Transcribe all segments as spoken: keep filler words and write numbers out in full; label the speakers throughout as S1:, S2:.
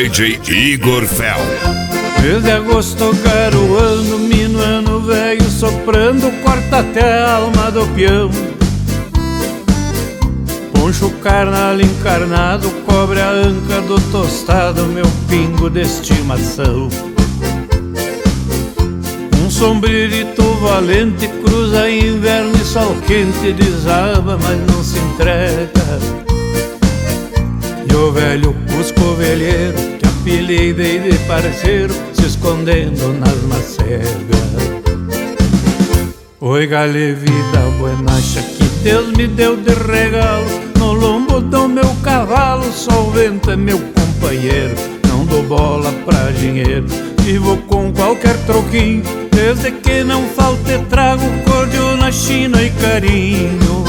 S1: D J Igor Fel.
S2: Mês de agosto garoando, minuano velho soprando, corta até a alma do peão. Poncho carnal encarnado, cobre a anca do tostado, meu pingo de estimação. Um sombrerito valente cruza inverno e sol quente, desaba mas não se entrega. E o velho cusco velheiro, que apelhei de parceiro, se escondendo nas macegas. Oi, gale, vida buenacha, que Deus me deu de regalo. No lombo do meu cavalo, só o vento é meu companheiro. Não dou bola pra dinheiro, vivo com qualquer troquinho, desde que não falte trago, cordial na China e carinho.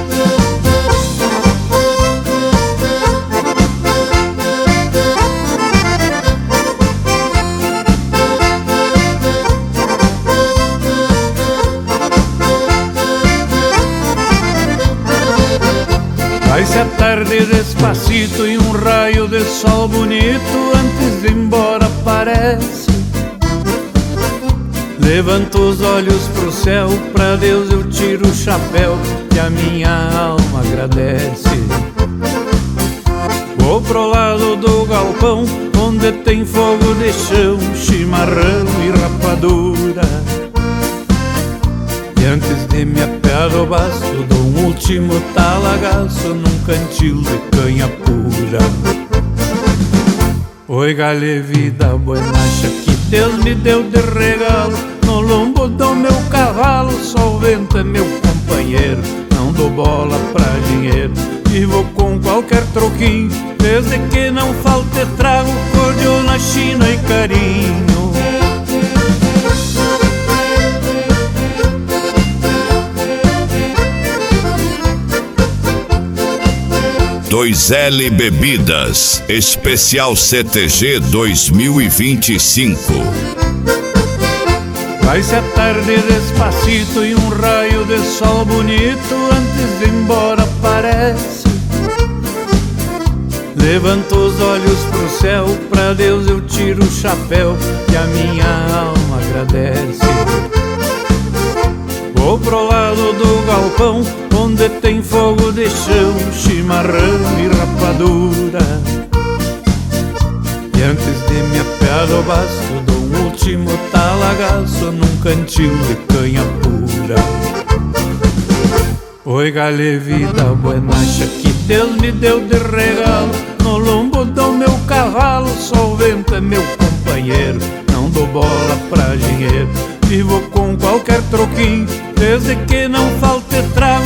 S2: Vai-se a tarde despacito e um raio de sol bonito antes de ir embora aparece. Levanto os olhos pro céu, pra Deus eu tiro o chapéu, que a minha alma agradece. Vou pro lado do galpão, onde tem fogo de chão, chimarrão e rapadura. E antes de me apear do basto, dou um último talagaço num cantil de canha pura. Oi, gale, vida buenacha, que Deus me deu de regalo. No lombo do meu cavalo, só o vento é meu companheiro. Não dou bola pra dinheiro, vivo com qualquer troquinho, desde que não falte trago, cordial na China e carinho.
S1: dois L Bebidas, especial C T G dois mil e vinte e cinco.
S2: Vai-se a tarde despacito e um raio de sol bonito antes de ir embora aparece. Levanto os olhos pro céu, pra Deus eu tiro o chapéu, que a minha alma agradece. Vou pro lado do galpão, onde tem fogo de chão, chimarrão e rapadura. E antes de me apear do basto, dou um último talagaço num cantil de canha pura. Oi, gale, vida buenacha, que Deus me deu de regalo. No lombo do meu cavalo, só o vento é meu companheiro. Não dou bola pra dinheiro, vivo com qualquer troquinho, desde que não falte trago,